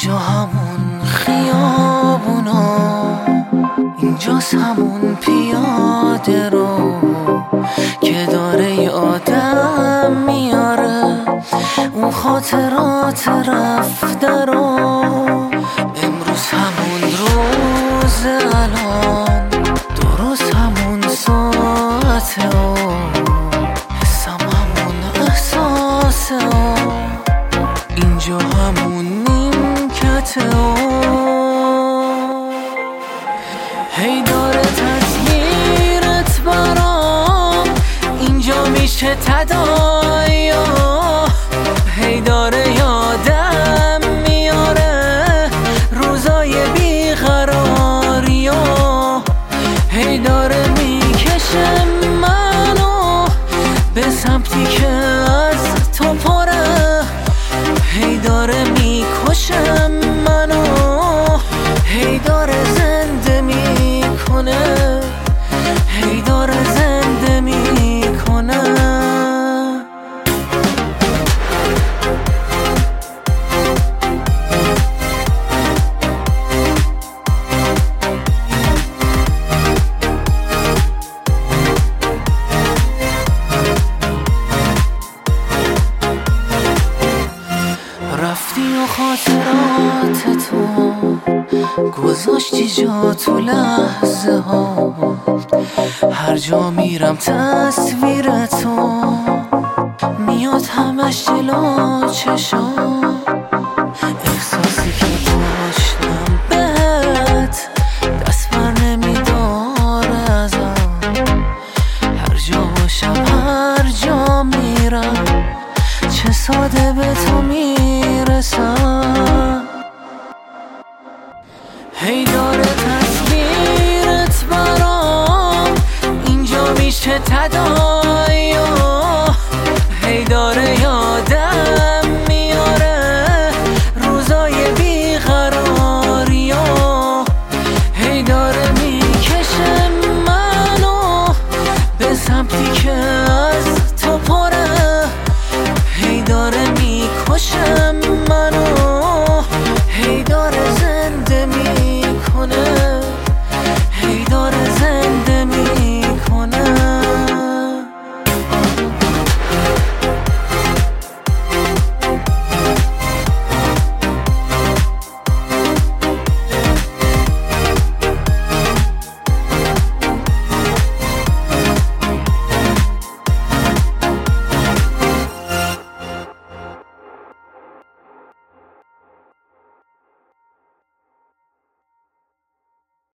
اینجا همون خیابونا، اینجاست همون پیاده رو که داره یادم میاره اون خاطرات رفته رو. امروز همون روز، الان درست همون ساعته و حسم همون احساسه و اینجا همون نیمکته و هی داره تصویرت برام اینجا میشه تدایا، هی داره یادم میاره روزای بیقراریا، هی داره میکشه منو به سمتی که از تو پره، هی داره میکشه منو، هی داره زنده میکنه، هی داره زنده میکنه. رفتی و خاطرات تو گذاشتی جا تو لحظه ها، هر جا میرم تصویر تو میاد همش جلو چشام، احساسی که داشتم بهت دست بر نمیداره ازم، هر جا باشم هر جا میرم چه ساده به تو میرسم. هی داره تصویرت برام اینجا میشه تدا